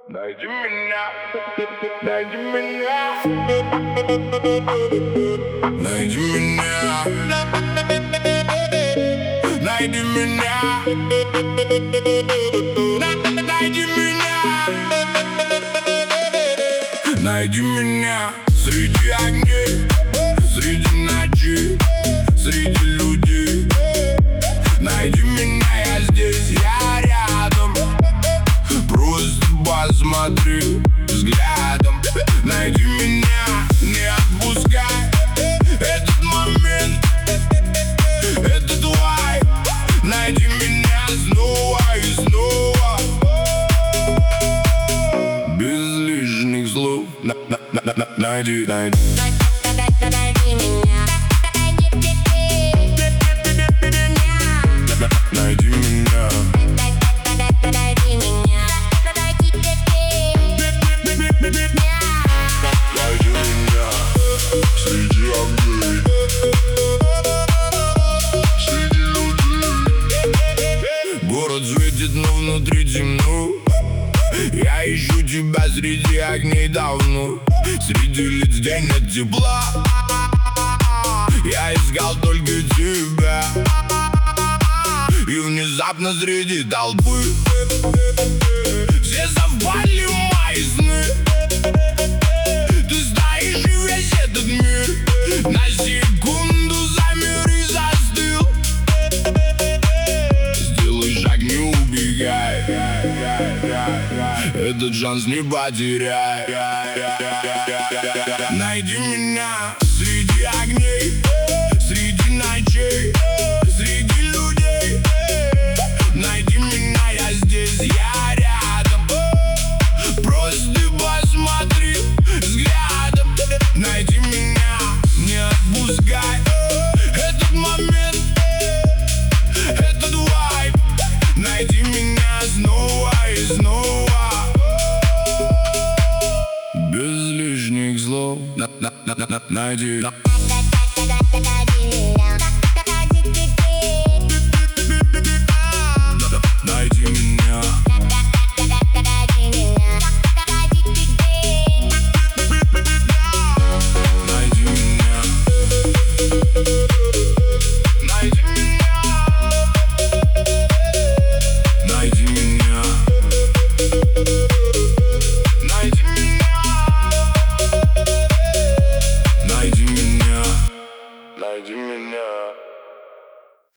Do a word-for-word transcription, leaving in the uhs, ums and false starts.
Найди меня, найди меня, найди меня, найди меня, найди меня, найди меня среди огней, среди ночи, среди людей. Найди меня, я здесь, я рядом. Просто посмотри взглядом. Найди меня, не отпускай этот момент, этот вайб. Найди меня снова и снова, без лишних слов. На -на -на -на -на Найди, найди. Найди меня. Найди меня. Найди меня. Найди меня среди огней, среди людей. Город светит, но внутри темно. Я ищу тебя среди огней давно. Среди лиц, где нет тепла. Я искал только тебя. И внезапно среди толпы все совпали мои сны. Ты стоишь и весь этот мир на секунду замер и застыл. Сделай шаг, не убегай, этот шанс не потеряй. Найди меня среди огней, среди ночей, среди людей. Найди меня, я здесь, я рядом. Просто посмотри взглядом. Найди меня, не отпускай этот момент, этот вайб. Найди меня снова и снова, без лишних слов. На -на -на -на -на Найди. Найди меня.